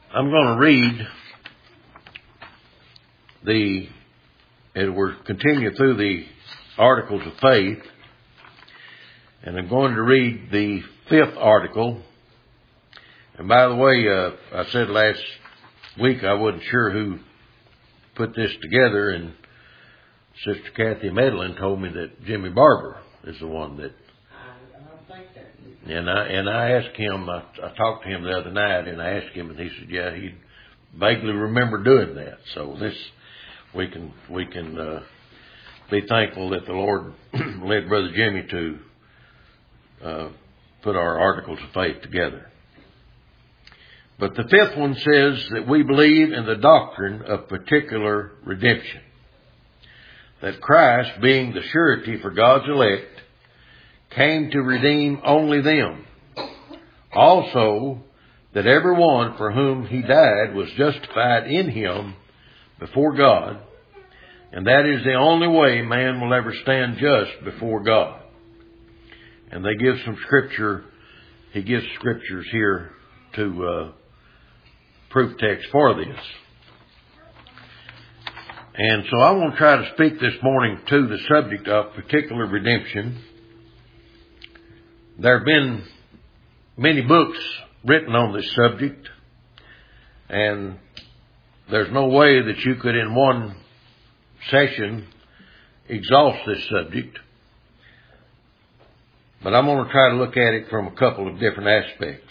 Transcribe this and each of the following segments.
I'm going to read as we're continuing through the Articles of Faith, and I'm going to read the 5th article. And by the way, I said last week I wasn't sure who put this together, and Sister Kathy Medlin told me that Jimmy Barber is the one that. And I asked him, I talked to him the other night, and I asked him, and he said, yeah, he vaguely remember doing that. So we can be thankful that the Lord led Brother Jimmy to put our Articles of Faith together. But the 5th one says that we believe in the doctrine of particular redemption, that Christ, being the surety for God's elect, came to redeem only them. Also, that everyone for whom he died was justified in him before God, and that is the only way man will ever stand just before God. And they give some scripture. He gives scriptures here to proof text for this. And so I want to try to speak this morning to the subject of particular redemption. There have been many books written on this subject, and there's no way that you could in one session exhaust this subject. But I'm going to try to look at it from a couple of different aspects.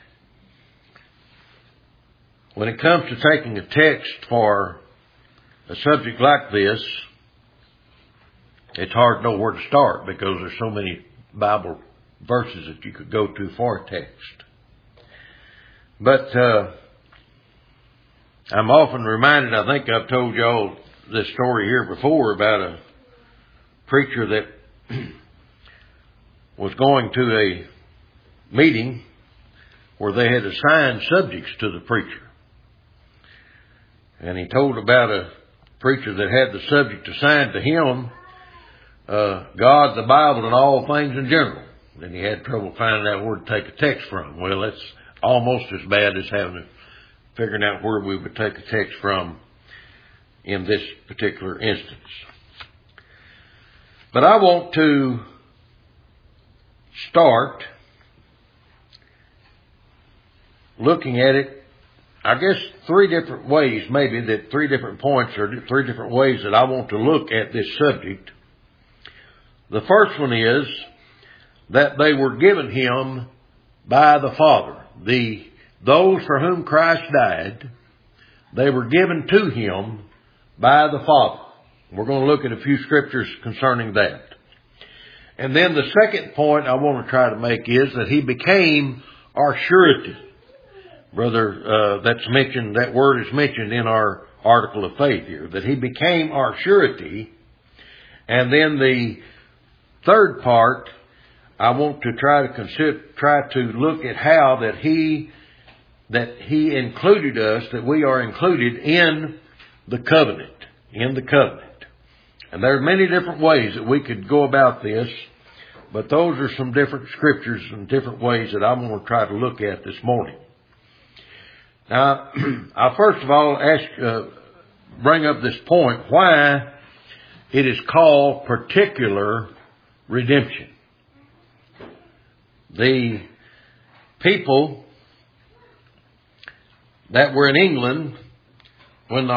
When it comes to taking a text for a subject like this, it's hard to know where to start because there's so many Bible verses that you could go to for a text. But I'm often reminded, I think I've told y'all this story here before, about a preacher that was going to a meeting where they had assigned subjects to the preacher. And he told about a preacher that had the subject assigned to him, God, the Bible, and all things in general. And he had trouble finding out where to take a text from. Well, that's almost as bad as figuring out where we would take a text from in this particular instance. But I want to start looking at it, I guess, 3 different ways, maybe, that 3 different points or 3 different ways that I want to look at this subject. The first one is that they were given him by the Father. Those for whom Christ died, they were given to him by the Father. We're going to look at a few scriptures concerning that. And then the second point I want to try to make is that he became our surety. Brother, that word is mentioned in our article of faith here, that he became our surety. And then the third part, I want to try to look at how that he included us, that we are included in the covenant, And there are many different ways that we could go about this, but those are some different scriptures and different ways that I'm going to try to look at this morning. Now, I'll first of all bring up this point, why it is called particular redemption. The people that were in England when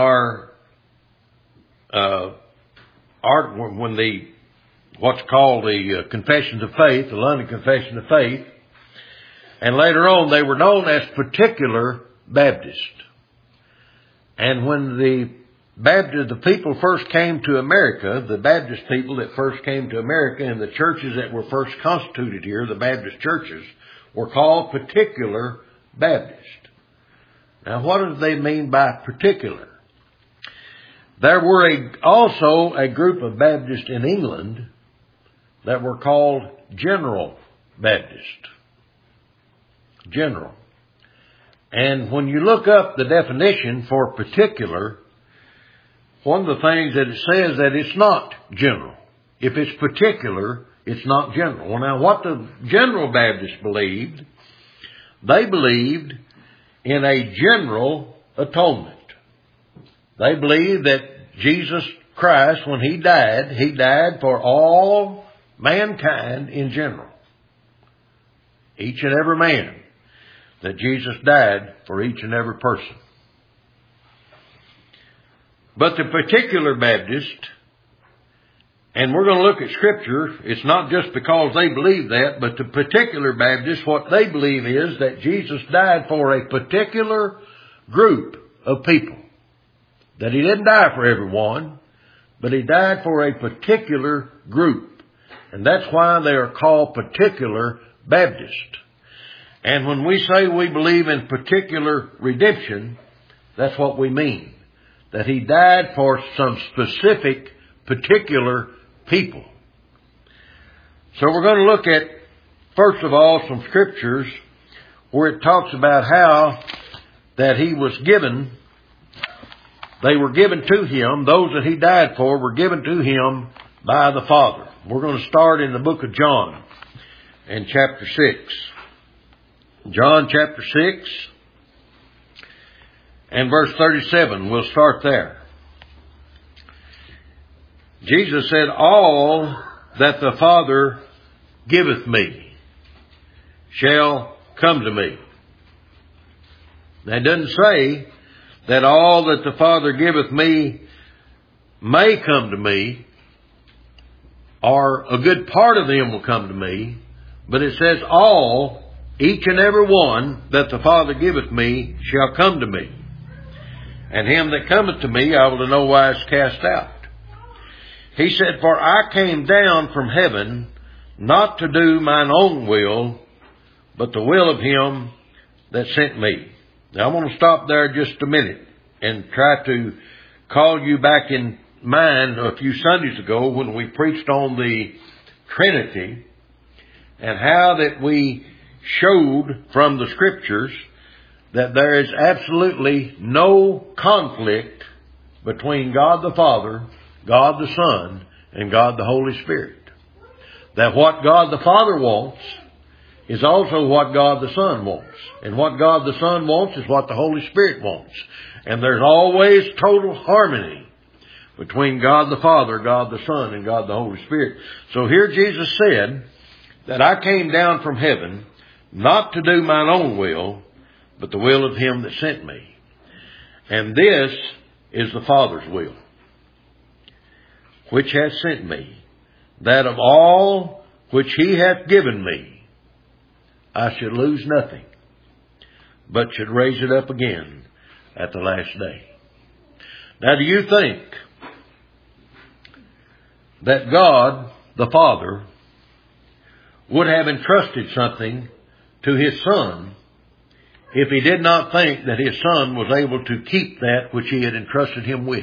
what's called the Confessions of Faith, the London Confession of Faith, and later on they were known as particular Baptist. And when the people first came to America, the Baptist people that first came to America and the churches that were first constituted here, the Baptist churches, were called particular Baptist. Now, what do they mean by particular? There were also a group of Baptists in England that were called General Baptist. General. And when you look up the definition for particular, one of the things that it says that it's not general. If it's particular, it's not general. Well, now what the General Baptists believed, they believed in a general atonement. They believe that Jesus Christ, when He died for all mankind in general. Each and every man. That Jesus died for each and every person. But the particular Baptist, and we're going to look at Scripture, it's not just because they believe that, but the particular Baptist, what they believe is that Jesus died for a particular group of people. That He didn't die for everyone, but He died for a particular group. And that's why they are called particular Baptist. And when we say we believe in particular redemption, that's what we mean. That He died for some specific, particular people. So we're going to look at, first of all, some scriptures where it talks about how that He was given, they were given to Him, those that He died for were given to Him by the Father. We're going to start in the book of John in chapter 6. John chapter 6 and verse 37. We'll start there. Jesus said, all that the Father giveth me shall come to me. Now it doesn't say that all that the Father giveth me may come to me, or a good part of them will come to me, but it says all, each and every one that the Father giveth me shall come to me. And him that cometh to me I will in no wise cast out. He said, for I came down from heaven not to do mine own will, but the will of Him that sent me. Now I want to stop there just a minute and try to call you back in mind a few Sundays ago when we preached on the Trinity and how that we showed from the Scriptures that there is absolutely no conflict between God the Father, God the Son, and God the Holy Spirit. That what God the Father wants is also what God the Son wants. And what God the Son wants is what the Holy Spirit wants. And there's always total harmony between God the Father, God the Son, and God the Holy Spirit. So here Jesus said that I came down from heaven not to do mine own will, but the will of Him that sent me. And this is the Father's will, which hath sent me, that of all which He hath given me, I should lose nothing, but should raise it up again at the last day. Now, do you think that God, the Father, would have entrusted something to His Son if He did not think that His Son was able to keep that which He had entrusted Him with?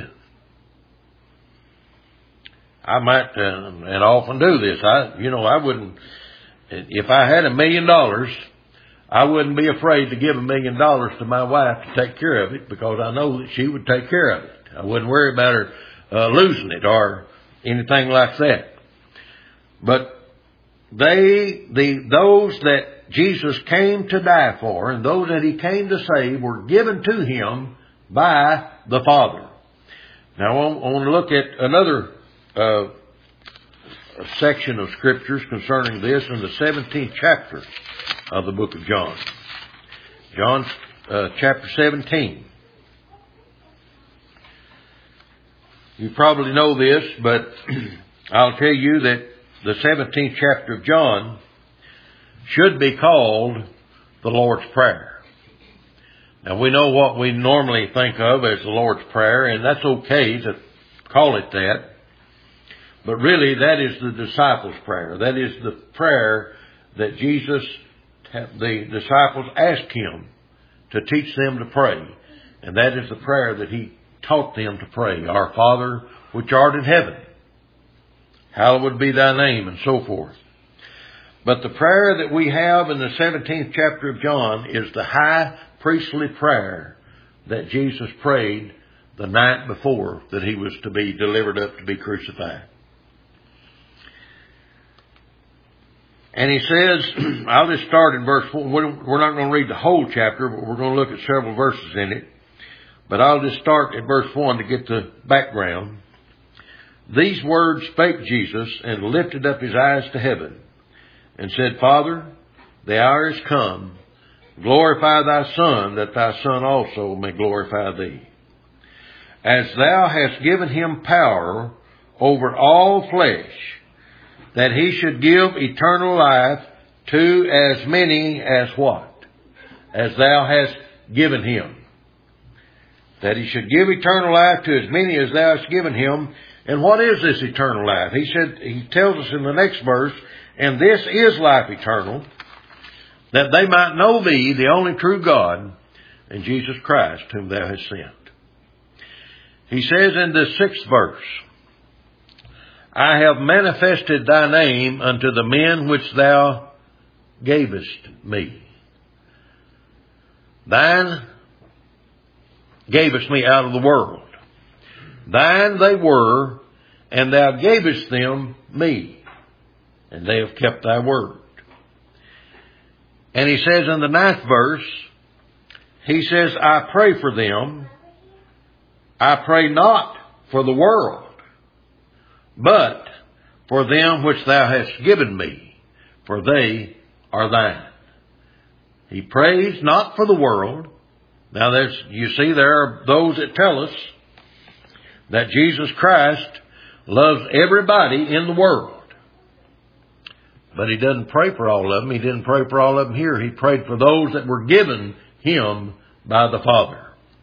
I might, and often do this. I wouldn't, if I had $1 million, I wouldn't be afraid to give $1 million to my wife to take care of it, because I know that she would take care of it. I wouldn't worry about her losing it or anything like that. But those that Jesus came to die for and those that He came to save were given to Him by the Father. Now I want to look at another section of Scriptures concerning this in the 17th chapter of the book of John. John chapter 17. You probably know this, but I'll tell you that the 17th chapter of John should be called the Lord's Prayer. Now we know what we normally think of as the Lord's Prayer, and that's okay to call it that. But really that is the disciples' prayer. That is the prayer that Jesus, the disciples asked Him to teach them to pray. And that is the prayer that He taught them to pray. Our Father, which art in heaven, hallowed be Thy name, and so forth. But the prayer that we have in the 17th chapter of John is the high priestly prayer that Jesus prayed the night before that He was to be delivered up to be crucified. And he says, I'll just start in verse 4. We're not going to read the whole chapter, but we're going to look at several verses in it. But I'll just start at verse 1 to get the background. These words spake Jesus, and lifted up his eyes to heaven, and said, Father, the hour is come. Glorify thy Son, that thy Son also may glorify thee. As thou hast given him power over all flesh, that he should give eternal life to as many as what? As thou hast given him. That he should give eternal life to as many as thou hast given him. And what is this eternal life? He tells us in the next verse, and this is life eternal, that they might know thee, the only true God, and Jesus Christ, whom thou hast sent. He says in the 6th verse, I have manifested thy name unto the men which thou gavest me. Thine gavest me out of the world. Thine they were, and thou gavest them me, and they have kept thy word. And he says in the 9th verse, he says, I pray for them. I pray not for the world, but for them which thou hast given me, for they are thine. He prays not for the world. Now you see, there are those that tell us that Jesus Christ loves everybody in the world. But he doesn't pray for all of them. He didn't pray for all of them here. He prayed for those that were given him by the Father.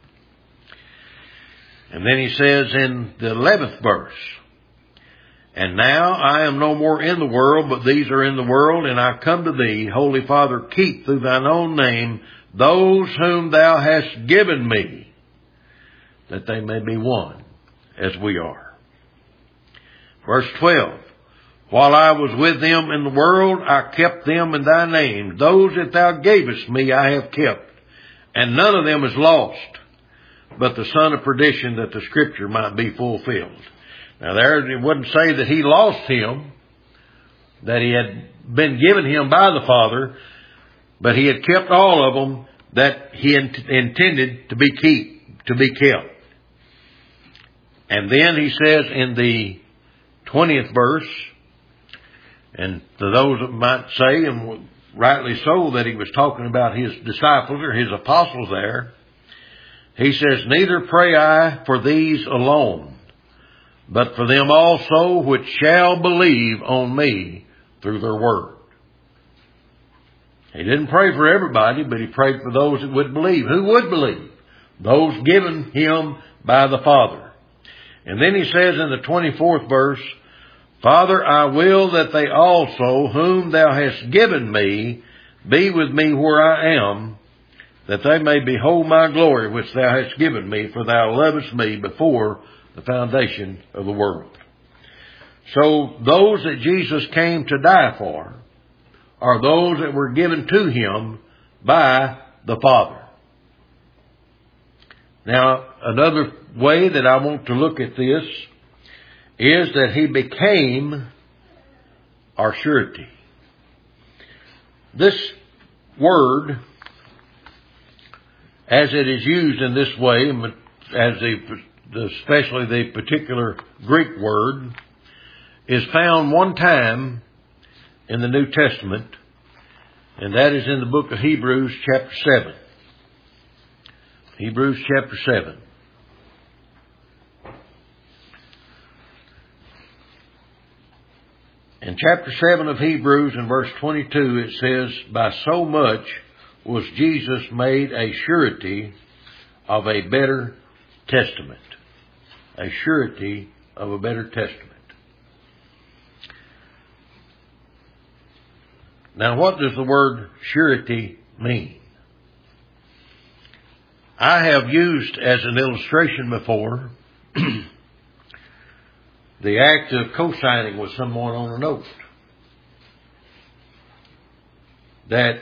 And then he says in the 11th verse, and now I am no more in the world, but these are in the world, and I come to thee, Holy Father, keep through thine own name those whom thou hast given me, that they may be one as we are. Verse 12, while I was with them in the world, I kept them in thy name. Those that thou gavest me I have kept, and none of them is lost, but the son of perdition, that the scripture might be fulfilled. Now there, it wouldn't say that he lost him, that he had been given him by the Father, but he had kept all of them that he intended to be kept. And then he says in the 20th verse, and to those that might say, and rightly so, that he was talking about his disciples or his apostles there, he says, neither pray I for these alone, but for them also which shall believe on me through their word. He didn't pray for everybody, but he prayed for those that would believe. Who would believe? Those given him by the Father. And then he says in the 24th verse, Father, I will that they also, whom thou hast given me, be with me where I am, that they may behold my glory which thou hast given me, for thou lovest me before the foundation of the world. So those that Jesus came to die for are those that were given to him by the Father. Now, another way that I want to look at this is that he became our surety. This word, as it is used in this way, as especially the particular Greek word, is found one time in the New Testament, and that is in the book of Hebrews chapter 7. Hebrews chapter 7. In chapter 7 of Hebrews, in verse 22, it says, by so much was Jesus made a surety of a better testament. A surety of a better testament. Now, what does the word surety mean? I have used as an illustration before the act of co-signing with someone on a note. That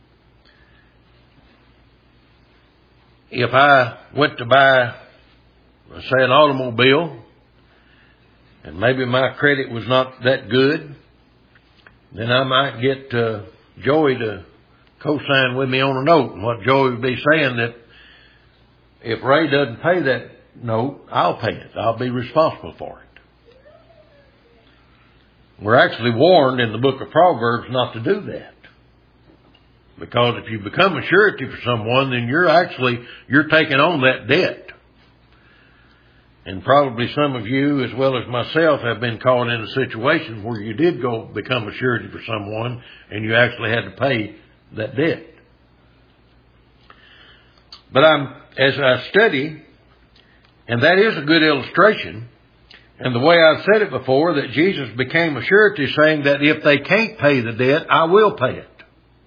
if I went to buy, say, an automobile, and maybe my credit was not that good, then I might get Joey to co-sign with me on a note. And what Joey would be saying that if Ray doesn't pay that note, I'll pay it. I'll be responsible for it. We're actually warned in the book of Proverbs not to do that. Because if you become a surety for someone, then you're taking on that debt. And probably some of you, as well as myself, have been caught in a situation where you did go become a surety for someone and you actually had to pay that debt. But as I study, and that is a good illustration, and the way I've said it before, that Jesus became a surety saying that if they can't pay the debt, I will pay it.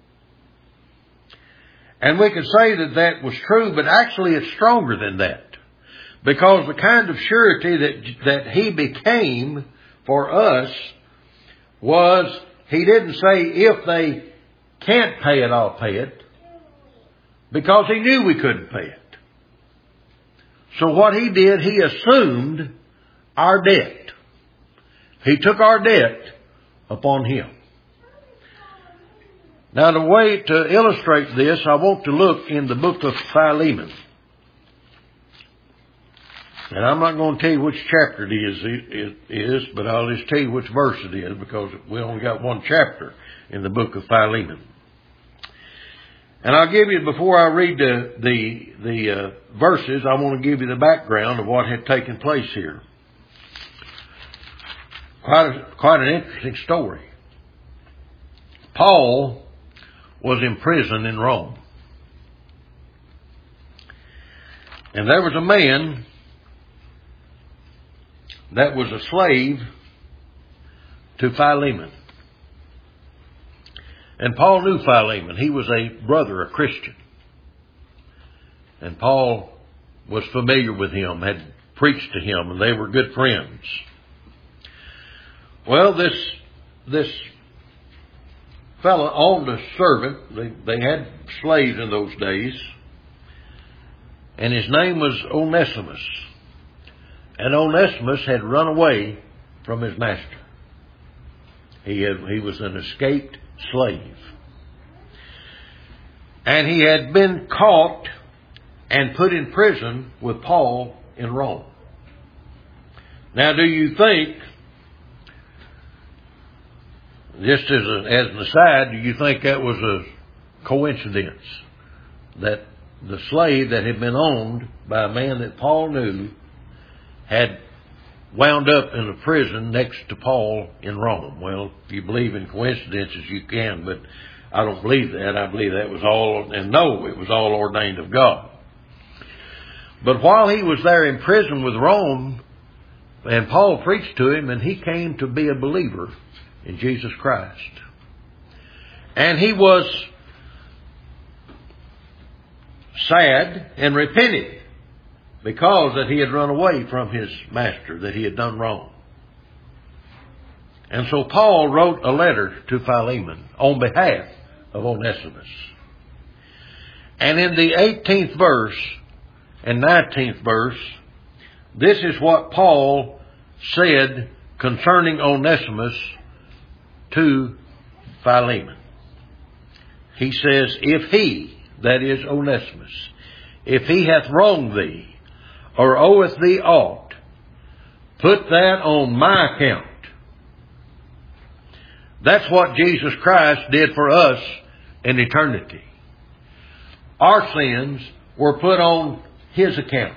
And we can say that that was true, but actually it's stronger than that. Because the kind of surety that he became for us was, he didn't say, if they can't pay it, I'll pay it. Because he knew we couldn't pay it. So what he did, he assumed our debt. He took our debt upon him. Now, the way to illustrate this, I want to look in the book of Philemon. And I'm not going to tell you which chapter it is, but I'll just tell you which verse it is, because we only got one chapter in the book of Philemon. And I'll give you, before I read the verses, I want to give you the background of what had taken place here. Quite an interesting story. Paul was in prison in Rome. And there was a man that was a slave to Philemon. And Paul knew Philemon. He was a brother, a Christian. And Paul was familiar with him, had preached to him, and they were good friends. Well, this fellow owned a servant. They had slaves in those days. And his name was Onesimus. And Onesimus had run away from his master. He was an escaped slave. And he had been caught and put in prison with Paul in Rome. Now, do you think, just as an aside, do you think that was a coincidence that the slave that had been owned by a man that Paul knew had wound up in a prison next to Paul in Rome? Well, if you believe in coincidences, you can, but I don't believe that. I believe that was all, and no, it was all ordained of God. But while he was there in prison with Rome, and Paul preached to him, and he came to be a believer in Jesus Christ. And he was sad and repented because that he had run away from his master, that he had done wrong. And so Paul wrote a letter to Philemon on behalf of Onesimus. And in the 18th verse and 19th verse, this is what Paul said concerning Onesimus to Philemon. He says, if he, that is Onesimus, if he hath wronged thee, or oweth thee aught, put that on my account. That's what Jesus Christ did for us in eternity. Our sins were put on his account.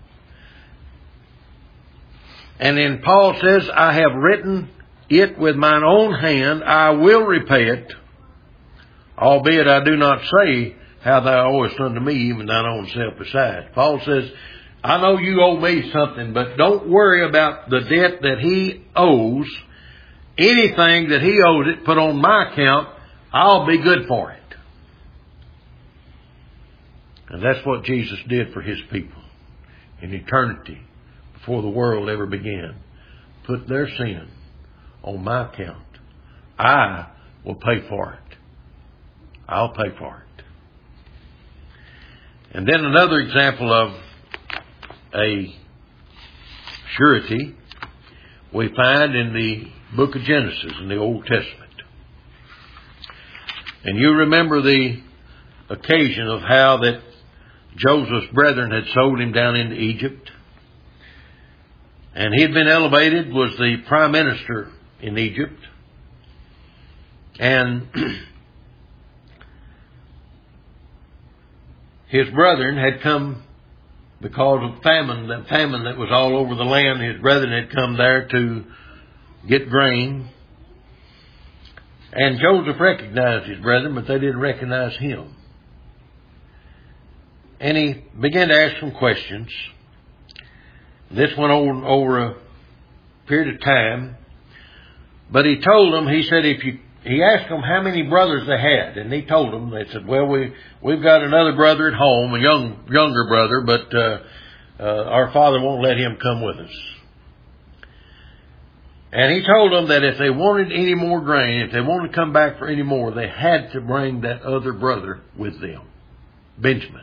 And then Paul says, I have written it with mine own hand, I will repay it, albeit I do not say how thou owest unto me, even thine own self besides. Paul says, I know you owe me something, but don't worry about the debt that he owes. Anything that he owes it, put on my account, I'll be good for it. And that's what Jesus did for his people in eternity, before the world ever began. Put their sin on my account. I will pay for it. I'll pay for it. And then another example of a surety we find in the book of Genesis in the Old Testament. And you remember the occasion of how that Joseph's brethren had sold him down into Egypt. And he had been elevated, was the prime minister in Egypt. And his brethren had come because of famine, that famine that was all over the land. His brethren had come there to get grain. And Joseph recognized his brethren, but they didn't recognize him. And he began to ask some questions. This went on over a period of time. But he told them, he said, he asked them how many brothers they had. And he told them, they said, well, we've got another brother at home, a younger brother, but our father won't let him come with us. And he told them that if they wanted any more grain, if they wanted to come back for any more, they had to bring that other brother with them, Benjamin.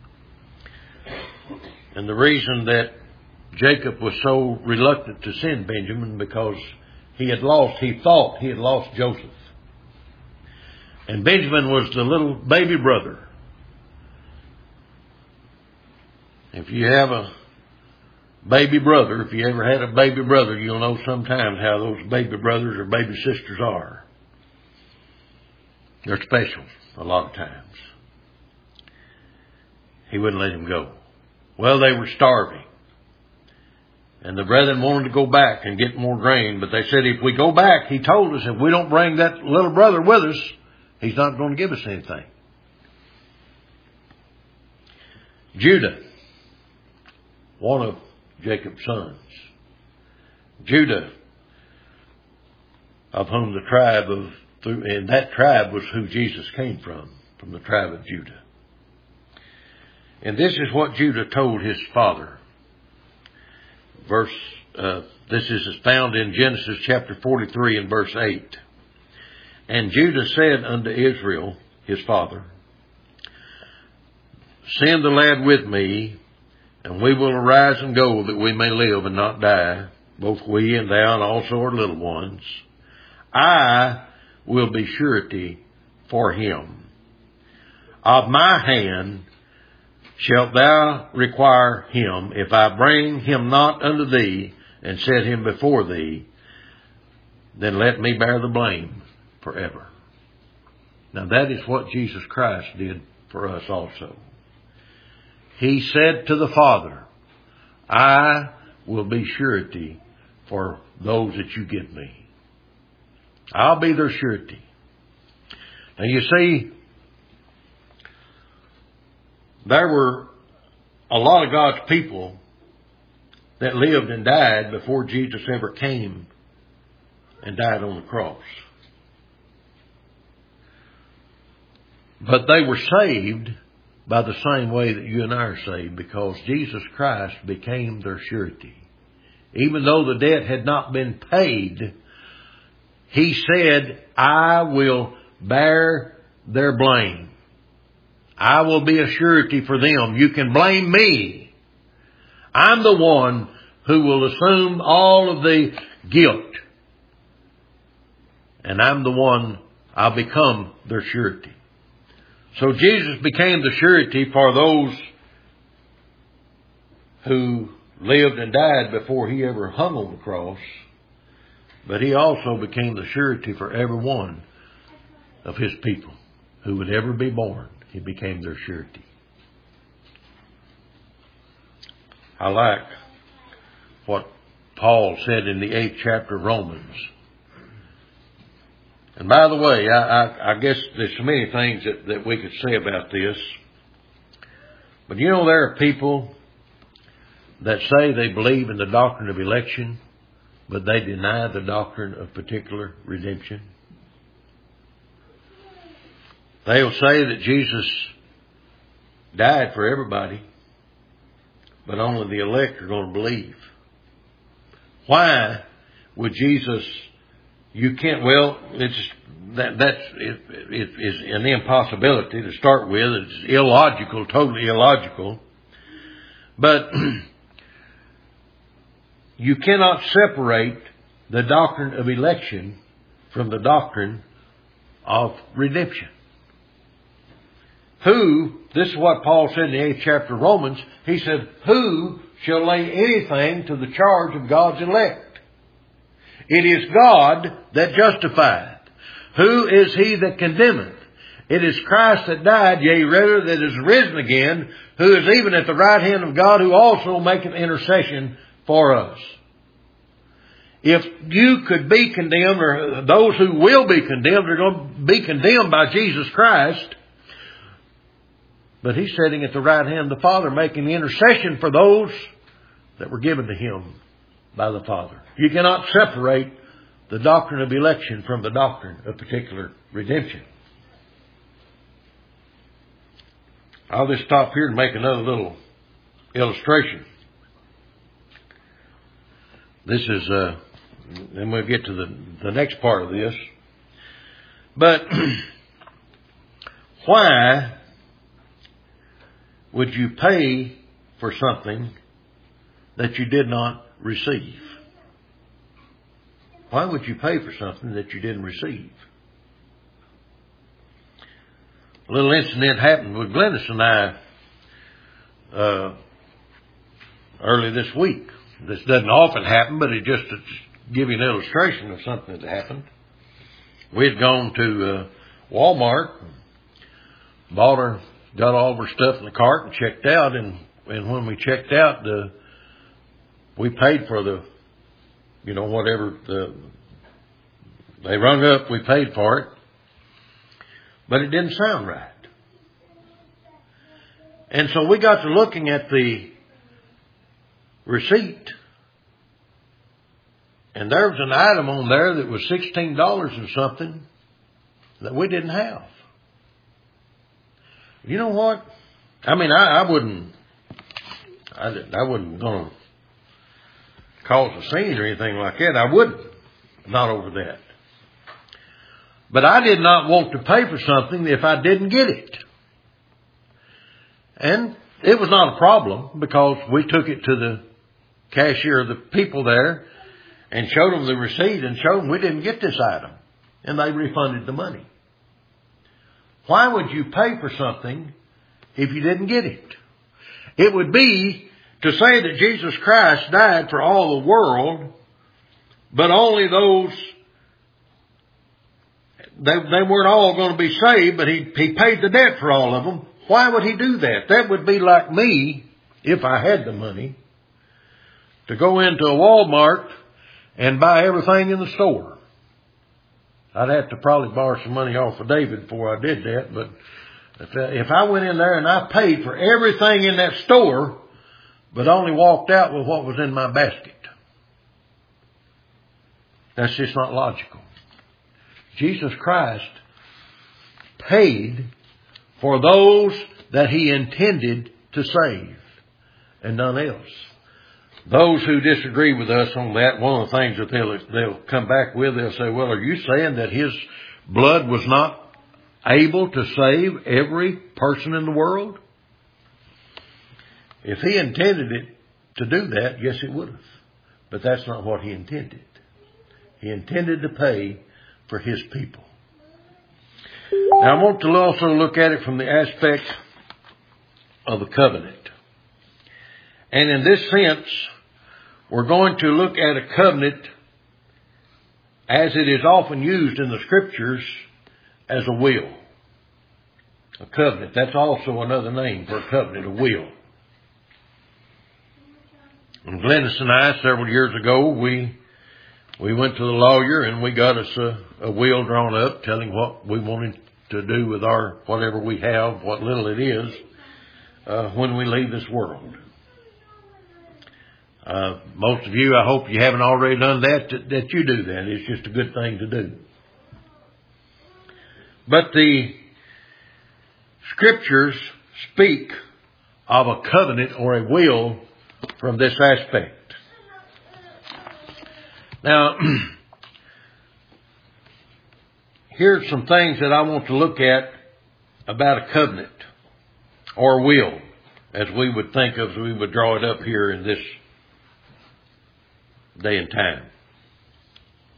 And the reason that Jacob was so reluctant to send Benjamin, because he thought he had lost Joseph. And Benjamin was the little baby brother. If you have a baby brother, if you ever had a baby brother, you'll know sometimes how those baby brothers or baby sisters are. They're special a lot of times. He wouldn't let him go. Well, they were starving. And the brethren wanted to go back and get more grain. But they said, if we go back, he told us, if we don't bring that little brother with us, he's not going to give us anything. Judah, one of Jacob's sons. Judah, of whom the tribe and that tribe was who Jesus came from the tribe of Judah. And this is what Judah told his father. This is found in Genesis chapter 43 and verse 8. And Judah said unto Israel, his father, send the lad with me, and we will arise and go, that we may live and not die, both we and thou and also our little ones. I will be surety for him. Of my hand shalt thou require him, if I bring him not unto thee, and set him before thee, then let me bear the blame forever. Now that is what Jesus Christ did for us also. He said to the Father, I will be surety for those that you give me. I'll be their surety. Now you see, there were a lot of God's people that lived and died before Jesus ever came and died on the cross. But they were saved by the same way that you and I are saved, because Jesus Christ became their surety. Even though the debt had not been paid, he said, I will bear their blame. I will be a surety for them. You can blame me. I'm the one who will assume all of the guilt. And I'm the one, I'll become their surety. So Jesus became the surety for those who lived and died before he ever hung on the cross. But he also became the surety for every one of his people who would ever be born. He became their surety. I like what Paul said in the 8th chapter of Romans. And by the way, I guess there's so many things that we could say about this. But you know, there are people that say they believe in the doctrine of election, but they deny the doctrine of particular redemption. They'll say that Jesus died for everybody, but only the elect are going to believe. Why would Jesus? You can't. Well, it's an impossibility to start with. It's illogical, totally illogical. But you cannot separate the doctrine of election from the doctrine of redemption. this is what Paul said in the 8th chapter of Romans. He said, who shall lay anything to the charge of God's elect? It is God that justifieth. Who is he that condemneth? It is Christ that died, yea, rather that is risen again, who is even at the right hand of God, who also maketh intercession for us. If you could be condemned, or those who will be condemned are going to be condemned by Jesus Christ, but he's sitting at the right hand of the Father, making the intercession for those that were given to him by the Father. You cannot separate the doctrine of election from the doctrine of particular redemption. I'll just stop here and make another little illustration. This is, then we'll get to the next part of this. But why would you pay for something that you did not receive? Why would you pay for something that you didn't receive? A little incident happened with Glennis and I early this week. This doesn't often happen, but it just to give you an illustration of something that happened. We had gone to Walmart, got all of our stuff in the cart and checked out. And when we checked out, we paid for whatever they rung up, we paid for it. But it didn't sound right. And so we got to looking at the receipt. And there was an item on there that was $16 and something that we didn't have. You know what? I mean, I wasn't going to cause a scene or anything like that. I wouldn't. Not over that. But I did not want to pay for something if I didn't get it. And it was not a problem because we took it to the cashier, the people there, and showed them the receipt and showed them we didn't get this item. And they refunded the money. Why would you pay for something if you didn't get it? It would be to say that Jesus Christ died for all the world, but only those, they weren't all going to be saved, but he paid the debt for all of them. Why would he do that? That would be like me, if I had the money, to go into a Walmart and buy everything in the store. I'd have to probably borrow some money off of David before I did that, but if I went in there and I paid for everything in that store, but only walked out with what was in my basket, that's just not logical. Jesus Christ paid for those that he intended to save and none else. Those who disagree with us on that, one of the things that they'll come back with, they'll say, well, are you saying that his blood was not able to save every person in the world? If he intended it to do that, yes, it would have. But that's not what he intended. He intended to pay for his people. Now, I want to also look at it from the aspect of the covenant. And in this sense, we're going to look at a covenant as it is often used in the Scriptures as a will. A covenant. That's also another name for a covenant, a will. And Glennis and I, several years ago, we went to the lawyer and we got us a will drawn up telling what we wanted to do with our whatever we have, what little it is, when we leave this world. Most of you, I hope you haven't already done that you do that. It's just a good thing to do. But the Scriptures speak of a covenant or a will from this aspect. Now, here's some things that I want to look at about a covenant or will, as we would think of, as we would draw it up here in this day and time.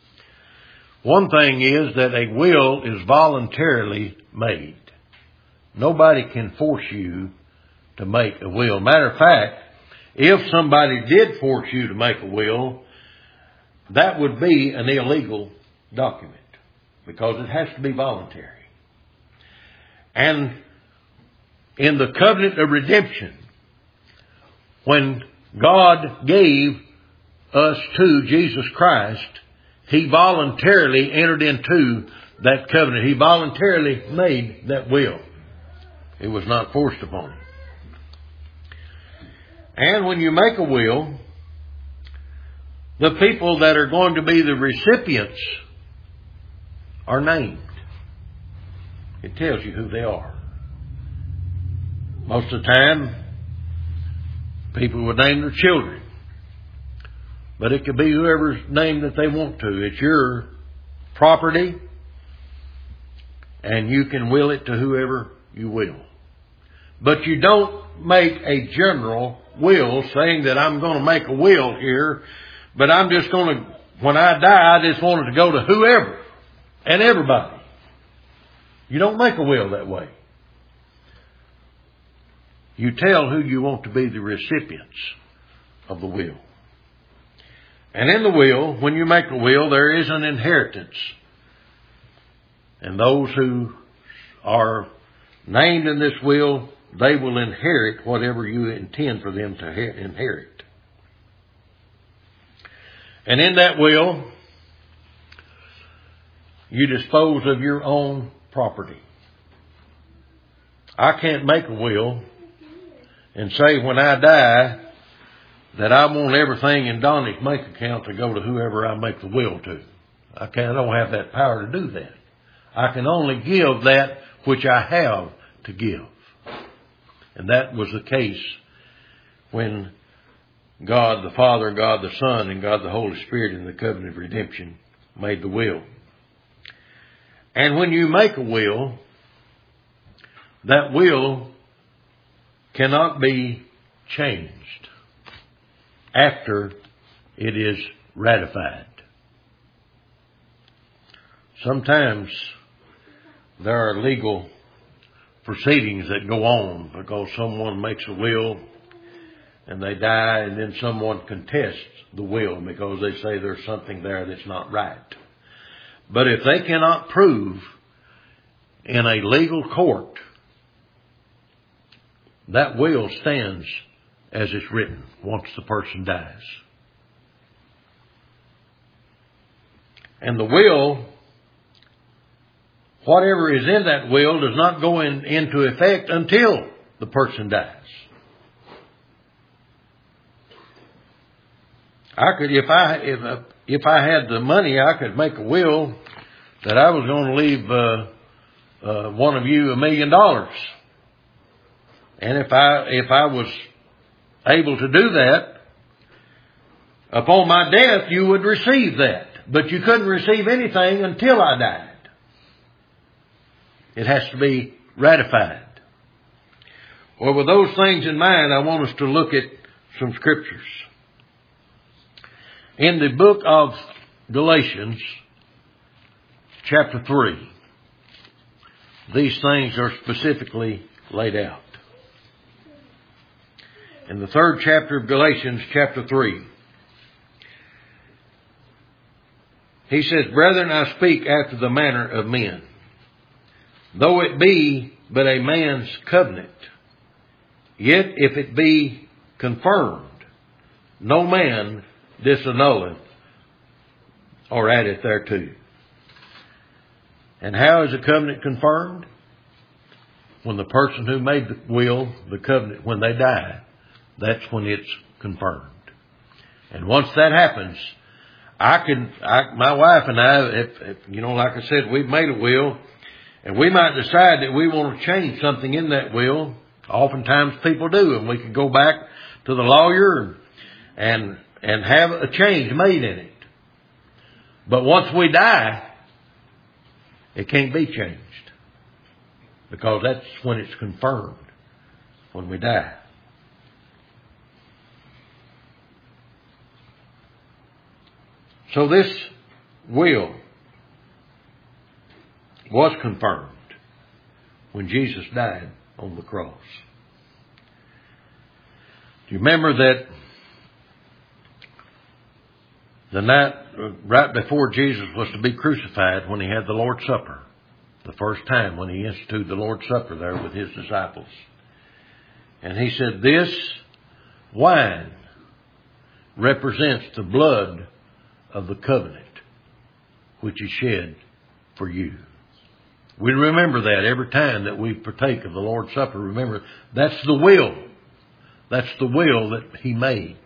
One thing is that a will is voluntarily made. Nobody can force you to make a will. Matter of fact, if somebody did force you to make a will, that would be an illegal document because it has to be voluntary. And in the covenant of redemption, when God gave us to Jesus Christ, He voluntarily entered into that covenant. He voluntarily made that will. It was not forced upon Him. And when you make a will, the people that are going to be the recipients are named. It tells you who they are. Most of the time, people would name their children. But it could be whoever's name that they want to. It's your property, and you can will it to whoever you will. But you don't make a general will saying that I'm going to make a will here, but I'm just going to, when I die, I just want it to go to whoever and everybody. You don't make a will that way. You tell who you want to be the recipients of the will. And in the will, when you make a will, there is an inheritance. And those who are named in this will, they will inherit whatever you intend for them to inherit. And in that will, you dispose of your own property. I can't make a will and say when I die that I want everything in Donnie's bank account to go to whoever I make the will to. I don't have that power to do that. I can only give that which I have to give. And that was the case when God the Father, God the Son, and God the Holy Spirit in the covenant of redemption made the will. And when you make a will, that will cannot be changed after it is ratified. Sometimes there are legal proceedings that go on because someone makes a will and they die, and then someone contests the will because they say there's something there that's not right. But if they cannot prove in a legal court, that will stands as it's written once the person dies. And the will, whatever is in that will, does not go into effect until the person dies. I could, if I had the money, I could make a will that I was going to leave one of you $1 million. And if I was able to do that, upon my death, you would receive that. But you couldn't receive anything until I died. It has to be ratified. Well, with those things in mind, I want us to look at some scriptures. In the book of Galatians, chapter 3, these things are specifically laid out. In the 3rd chapter of Galatians, chapter 3, he says, "Brethren, I speak after the manner of men. Though it be but a man's covenant, yet if it be confirmed, no man disannulleth or addeth thereto." And how is a covenant confirmed? When the person who made the will, the covenant, when they die, that's when it's confirmed. And once that happens, my wife and I, if like I said, we've made a will, and we might decide that we want to change something in that will. Oftentimes people do, and we can go back to the lawyer and have a change made in it. But once we die, it can't be changed, because that's when it's confirmed, when we die. So this will was confirmed when Jesus died on the cross. Do you remember that the night right before Jesus was to be crucified, when he had the Lord's Supper, the first time when he instituted the Lord's Supper there with his disciples? And he said, "This wine represents the blood of the covenant, which is shed for you." We remember that every time that we partake of the Lord's Supper. Remember, that's the will. That's the will that he made.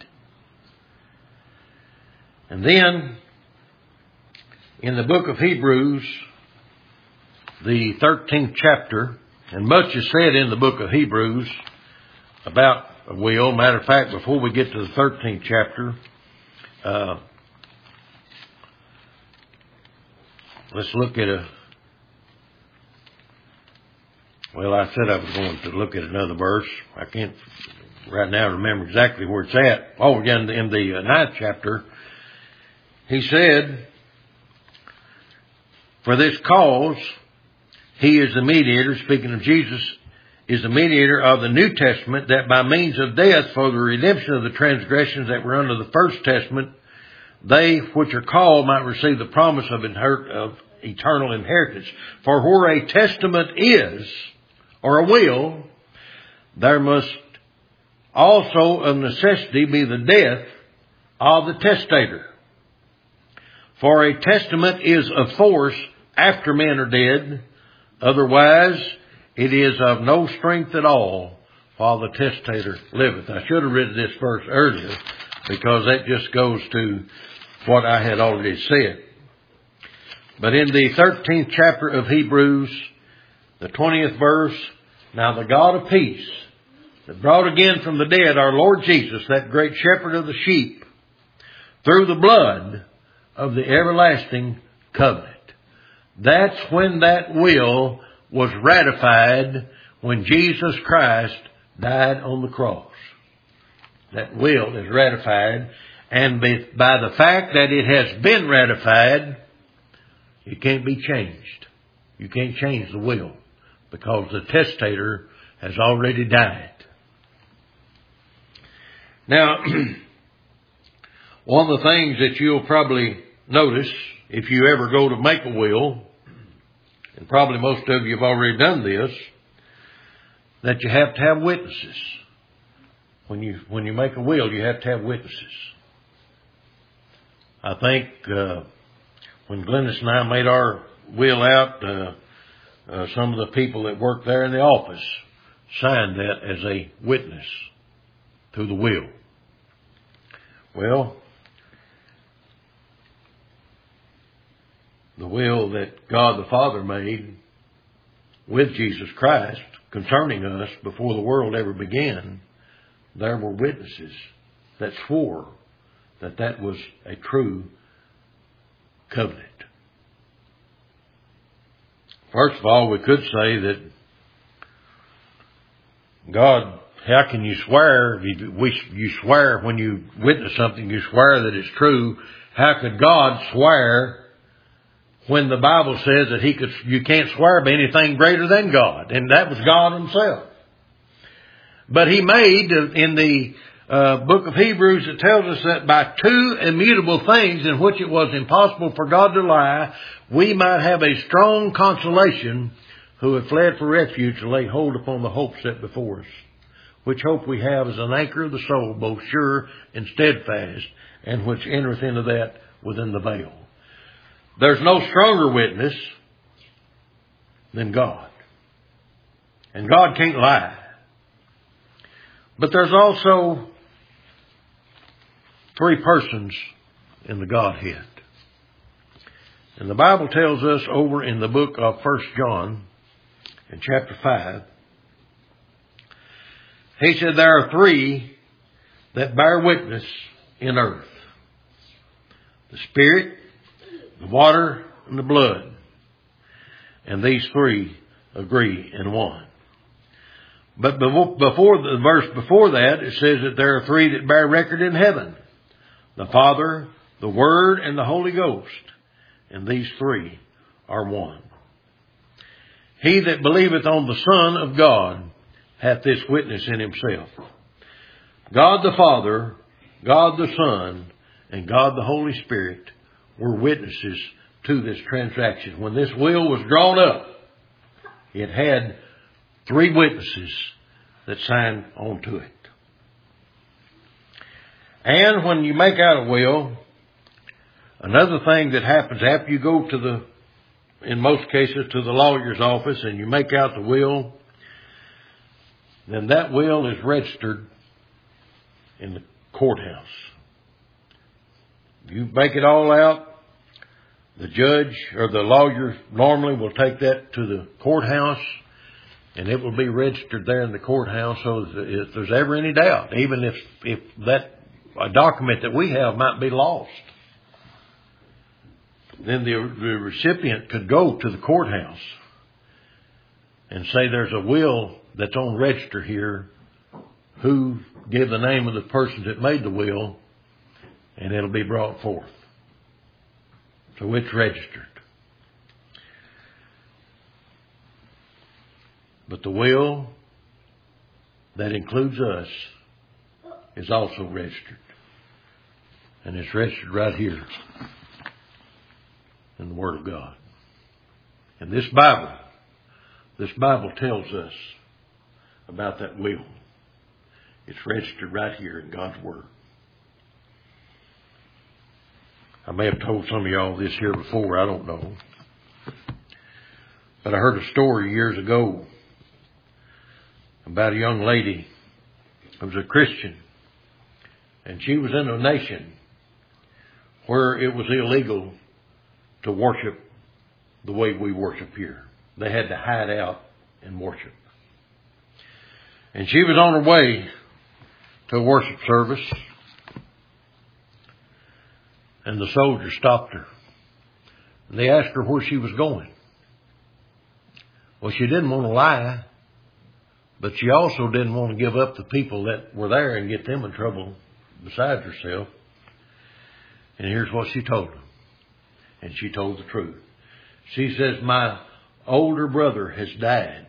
And then, in the book of Hebrews, the 13th chapter, and much is said in the book of Hebrews about a will. Matter of fact, before we get to the 13th chapter, let's look at I said I was going to look at another verse. I can't right now remember exactly where it's at. Oh, again, in the 9th chapter, he said, "For this cause, he is the mediator," speaking of Jesus, "is the mediator of the New Testament, that by means of death for the redemption of the transgressions that were under the First Testament, they which are called might receive the promise of eternal inheritance. For where a testament is, or a will, there must also of necessity be the death of the testator. For a testament is of force after men are dead, otherwise it is of no strength at all while the testator liveth." I should have read this verse earlier, because that just goes to what I had already said. But in the 13th chapter of Hebrews, the 20th verse, "Now the God of peace, that brought again from the dead our Lord Jesus, that great shepherd of the sheep, through the blood of the everlasting covenant." That's when that will was ratified, when Jesus Christ died on the cross. That will is ratified, and by the fact that it has been ratified, it can't be changed. You can't change the will, because the testator has already died. Now, one of the things that you'll probably notice if you ever go to make a will, and probably most of you have already done this, that you have to have witnesses. When you make a will, you have to have witnesses. I think when Glennis and I made our will out, some of the people that worked there in the office signed that as a witness to the will. Well, the will that God the Father made with Jesus Christ concerning us before the world ever began, there were witnesses that swore that that was a true covenant. First of all, we could say that God, how can you swear? You swear when you witness something, you swear that it's true. How could God swear when the Bible says that you can't swear by anything greater than God? And that was God himself. But he made, in the book of Hebrews, it tells us that by two immutable things in which it was impossible for God to lie, we might have a strong consolation who have fled for refuge and lay hold upon the hope set before us. Which hope we have is an anchor of the soul, both sure and steadfast, and which entereth into that within the veil. There's no stronger witness than God. And God can't lie. But there's also three persons in the Godhead. And the Bible tells us over in the book of 1 John, in chapter 5, he said there are three that bear witness in earth: the Spirit, the water, and the blood. And these three agree in one. But before the verse before that, it says that there are three that bear record in heaven: the Father, the Word, and the Holy Ghost. And these three are one. He that believeth on the Son of God hath this witness in himself. God the Father, God the Son, and God the Holy Spirit were witnesses to this transaction. When this will was drawn up, it had 3 witnesses that signed onto it. And when you make out a will, another thing that happens after you go to in most cases, to the lawyer's office and you make out the will, then that will is registered in the courthouse. You make it all out, the judge or the lawyer normally will take that to the courthouse and it will be registered there in the courthouse, so if there's ever any doubt, even if that a document that we have might be lost, then the recipient could go to the courthouse and say there's a will that's on register here. Who give the name of the person that made the will, and it'll be brought forth. So it's registered. But the will that includes us is also registered. And it's registered right here in the Word of God. And this Bible tells us about that will. It's registered right here in God's Word. I may have told some of y'all this here before, I don't know. But I heard a story years ago about a young lady who was a Christian. And she was in a nation where it was illegal to worship the way we worship here. They had to hide out and worship. And she was on her way to a worship service, and the soldiers stopped her. And they asked her where she was going. Well, she didn't want to lie, but she also didn't want to give up the people that were there and get them in trouble besides herself. And here's what she told them. And she told the truth. She says, my older brother has died,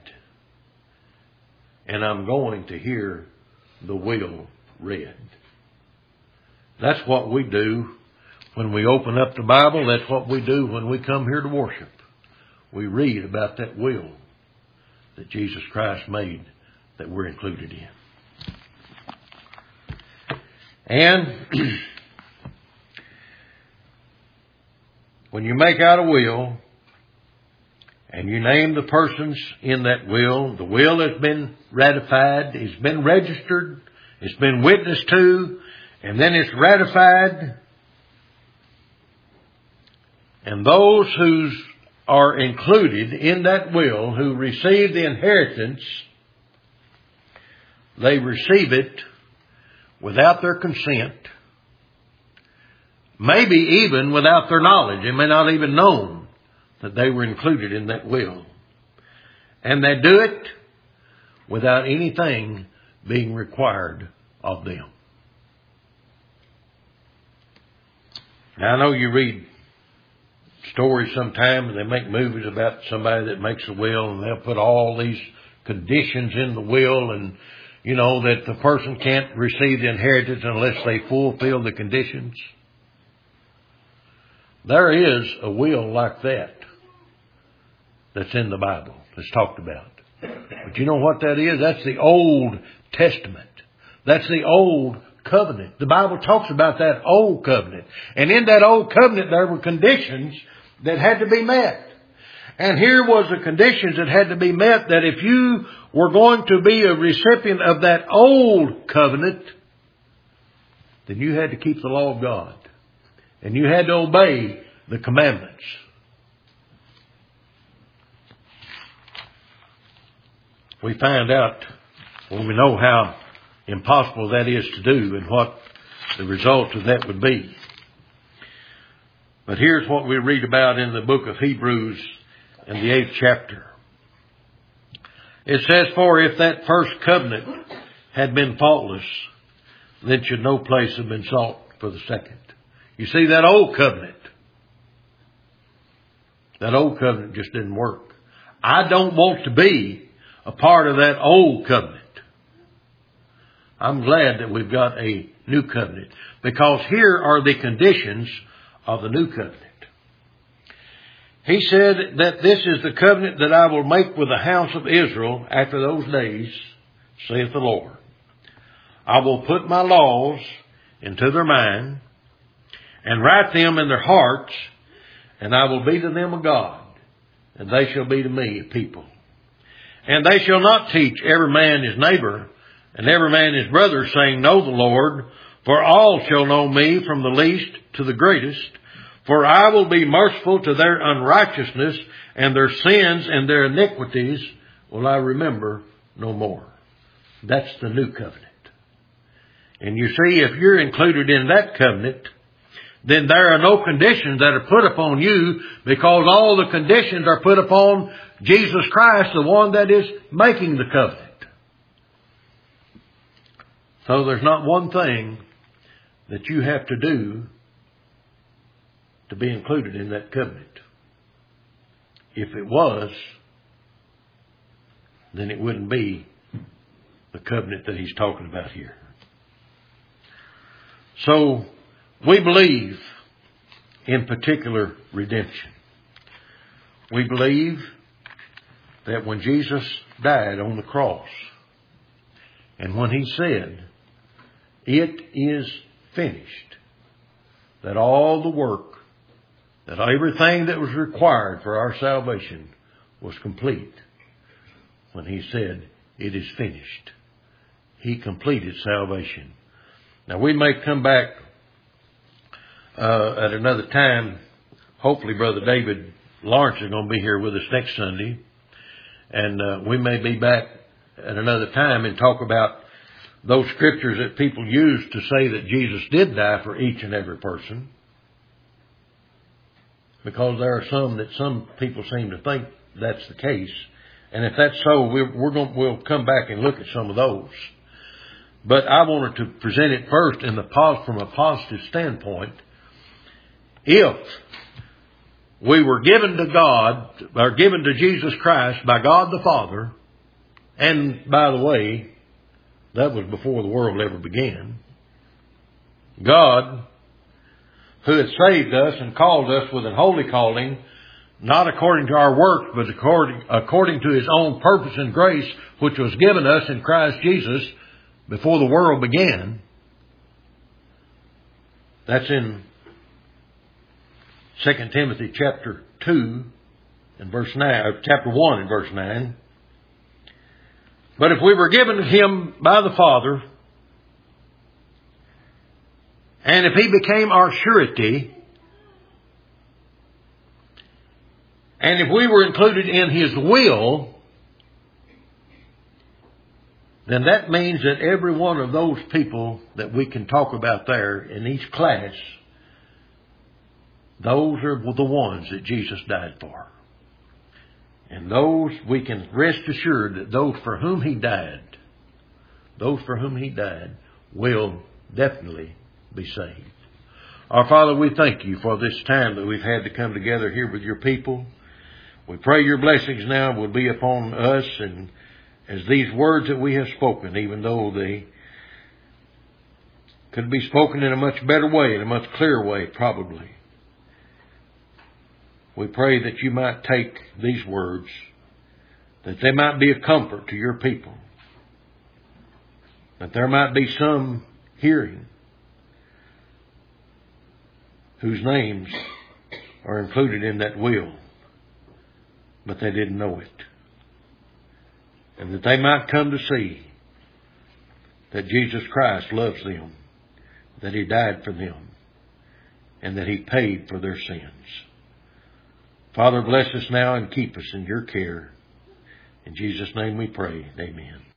and I'm going to hear the will read. That's what we do when we open up the Bible. That's what we do when we come here to worship. We read about that will that Jesus Christ made that we're included in. And when you make out a will and you name the persons in that will, the will has been ratified, it's been registered, it's been witnessed to, and then it's ratified. And those who are included in that will, who receive the inheritance, they receive it without their consent, maybe even without their knowledge. They may not even know that they were included in that will. And they do it without anything being required of them. Now, I know you read stories sometimes, and they make movies about somebody that makes a will, and they'll put all these conditions in the will, and you know that the person can't receive the inheritance unless they fulfill the conditions. There is a will like that that's in the Bible, that's talked about. But you know what that is? That's the Old Testament. That's the Old Covenant. The Bible talks about that Old Covenant. And in that Old Covenant there were conditions that had to be met. And here was the conditions that had to be met, that if you were going to be a recipient of that Old Covenant, then you had to keep the law of God. And you had to obey the commandments. We find out when we know how impossible that is to do and what the result of that would be. But here's what we read about in the book of Hebrews in the 8th chapter. It says, for if that first covenant had been faultless, then should no place have been sought for the second. You see, that old covenant just didn't work. I don't want to be a part of that old covenant. I'm glad that we've got a new covenant, because here are the conditions of the new covenant. He said that this is the covenant that I will make with the house of Israel after those days, saith the Lord. I will put my laws into their mind and write them in their hearts, and I will be to them a God, and they shall be to me a people. And they shall not teach every man his neighbor and every man his brother, saying, Know the Lord, for all shall know me, from the least to the greatest. For I will be merciful to their unrighteousness, and their sins and their iniquities will I remember no more. That's the new covenant. And you see, if you're included in that covenant, then there are no conditions that are put upon you, because all the conditions are put upon Jesus Christ, the one that is making the covenant. So there's not one thing that you have to do to be included in that covenant. If it was, then it wouldn't be the covenant that he's talking about here. So we believe in particular redemption. We believe that when Jesus died on the cross, and when he said, It is finished, that all the work, that everything that was required for our salvation was complete. When he said, It is finished, he completed salvation. Now we may come back at another time. Hopefully Brother David Lawrence is going to be here with us next Sunday. And we may be back at another time and talk about those scriptures that people use to say that Jesus did die for each and every person. Because there are some people seem to think that's the case. And if that's so, we'll come back and look at some of those. But I wanted to present it first from a positive standpoint. If we were given to God, or given to Jesus Christ by God the Father, and by the way, that was before the world ever began, God, who had saved us and called us with an holy calling, not according to our works, but according to his own purpose and grace, which was given us in Christ Jesus before the world began. That's in 2 Timothy chapter 2 and verse 9, or chapter 1 and verse 9. But if we were given to him by the Father, and if he became our surety, and if we were included in his will, then that means that every one of those people that we can talk about there in each class, those are the ones that Jesus died for. And those, we can rest assured that those for whom he died will definitely be saved. Our Father, we thank you for this time that we've had to come together here with your people. We pray your blessings now will be upon us, and as these words that we have spoken, even though they could be spoken in a much better way, in a much clearer way, probably. We pray that you might take these words, that they might be a comfort to your people, that there might be some hearing whose names are included in that will, but they didn't know it. And that they might come to see that Jesus Christ loves them, that he died for them, and that he paid for their sins. Father, bless us now and keep us in your care. In Jesus' name we pray. Amen.